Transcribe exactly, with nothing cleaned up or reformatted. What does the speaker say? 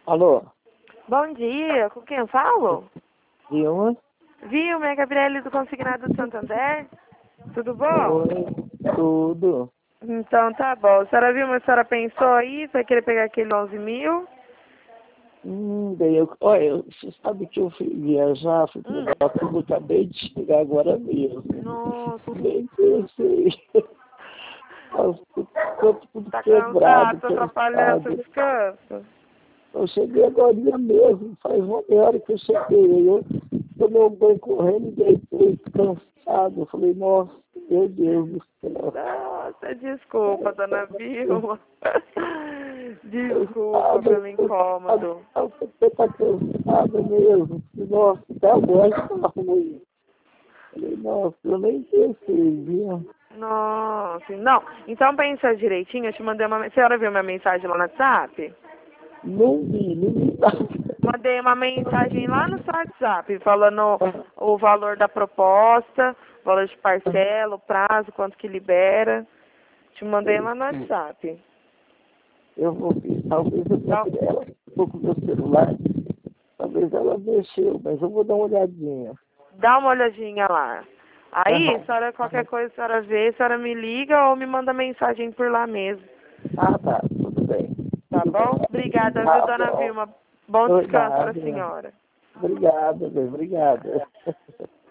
Alô? Bom dia, com quem eu falo? Vilma? Vilma, é Gabriele do Consignado de Santander. Tudo bom? Oi, tudo. Então tá bom. A senhora Vilma, a senhora pensou aí? Vai querer pegar aquele onze mil? Hum, daí eu, olha, eu- você sabe que eu fui viajar, fui pro Hum. Brasil, acabei de chegar agora mesmo. Nossa, Nem pensei. Nossa, tudo, tudo, tudo tá quebrado, cansado, tá atrapalhando seu cansado. descanso? Eu cheguei agora mesmo, faz uma hora que eu cheguei. Eu tomei um banho correndo e deitei cansado. Eu falei, nossa, meu Deus do céu. Nossa, desculpa, dona Vilma. Desculpa Cansado, pelo incômodo. você tá cansada mesmo. Nossa, até agora tá ruim. Falei, nossa, eu nem pensei, viu? Nossa, não. Então pensa direitinho, eu te mandei uma... A senhora viu minha mensagem lá no WhatsApp? Não vi, não vi nada. Mandei uma mensagem lá no seu WhatsApp falando o valor da proposta, o valor de parcela, o prazo, quanto que libera. Te mandei lá no WhatsApp. Eu vou ver, talvez eu Então, tenha ela, um pouco meu celular, talvez ela mexeu, mas eu vou dar uma olhadinha. dá uma olhadinha lá. Aí, Aham. a senhora, qualquer coisa, a senhora vê, a senhora me liga ou me manda mensagem por lá mesmo. Ah, tá, tudo bem. Tá Tudo bom? bem. Obrigada, viu, Tá dona bom. Vilma? Bom descanso para a Obrigado. senhora. Obrigado, obrigado.